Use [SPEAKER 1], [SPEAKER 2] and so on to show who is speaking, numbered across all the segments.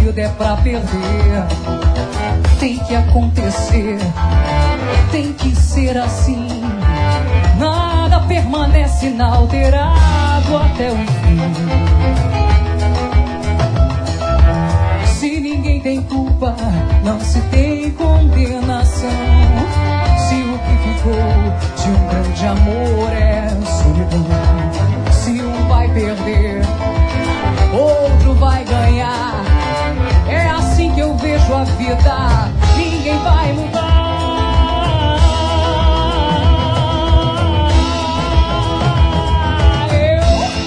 [SPEAKER 1] vida é pra perder. Tem que acontecer, tem que ser assim. Nada permanece inalterado até o fim. Se ninguém tem culpa, não se tem condenação. Se o que ficou de um grande amor é solidão. Se um vai perder, outro vai ganhar. É assim que eu vejo a vida. Ninguém vai mudar. Eu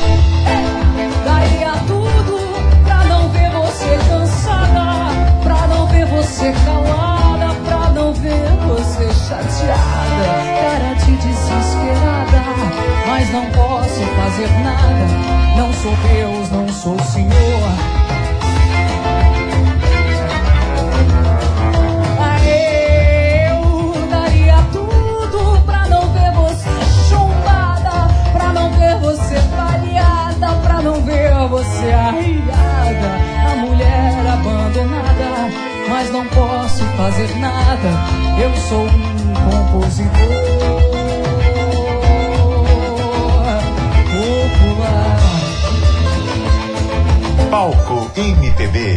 [SPEAKER 1] daria tudo pra não ver você cansada, pra não ver você calada, pra não ver você chateada, cara de desesperada. Mas não posso fazer nada. Não sou Deus, não sou o Senhor. Eu daria tudo pra não ver você chumbada, pra não ver você falhada, pra não ver você arriada, a mulher abandonada. Mas não posso fazer nada. Eu sou um compositor popular.
[SPEAKER 2] Palco MPB.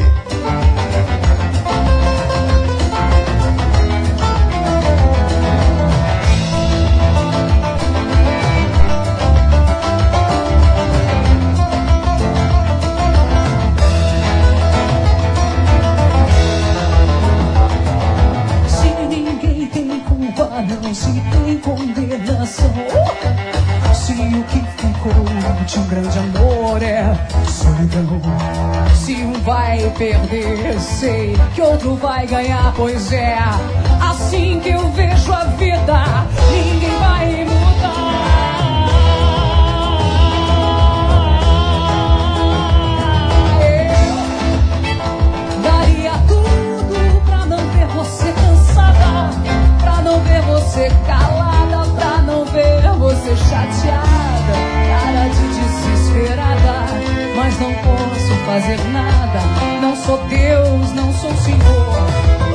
[SPEAKER 1] Se ninguém tem culpa, não se tem condenação. Se o que ficou de um grande amor é solidão. Se um vai perder, sei que outro vai ganhar. Pois é assim que eu vejo a vida. Ninguém vai mudar. Eu daria tudo pra não ver você cansada, pra não ver você calada, pra não ver você chateada, cara de desesperada. Mas não posso fazer nada. Não sou Deus, não sou o Senhor.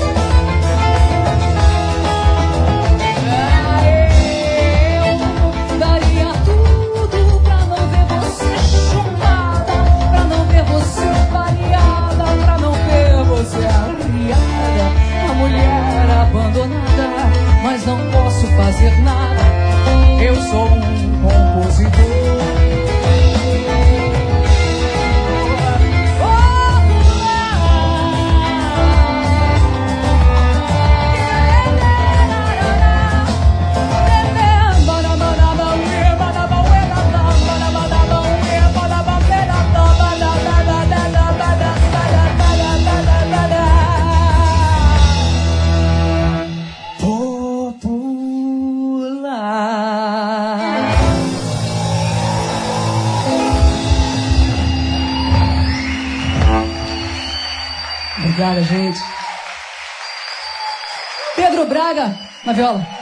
[SPEAKER 1] Eu daria tudo pra não ver você chumbada, pra não ver você variada, pra não ver você arriada, a mulher abandonada. Mas não posso fazer nada. Eu sou um compositor. Obrigada, gente. Pedro Braga, na viola.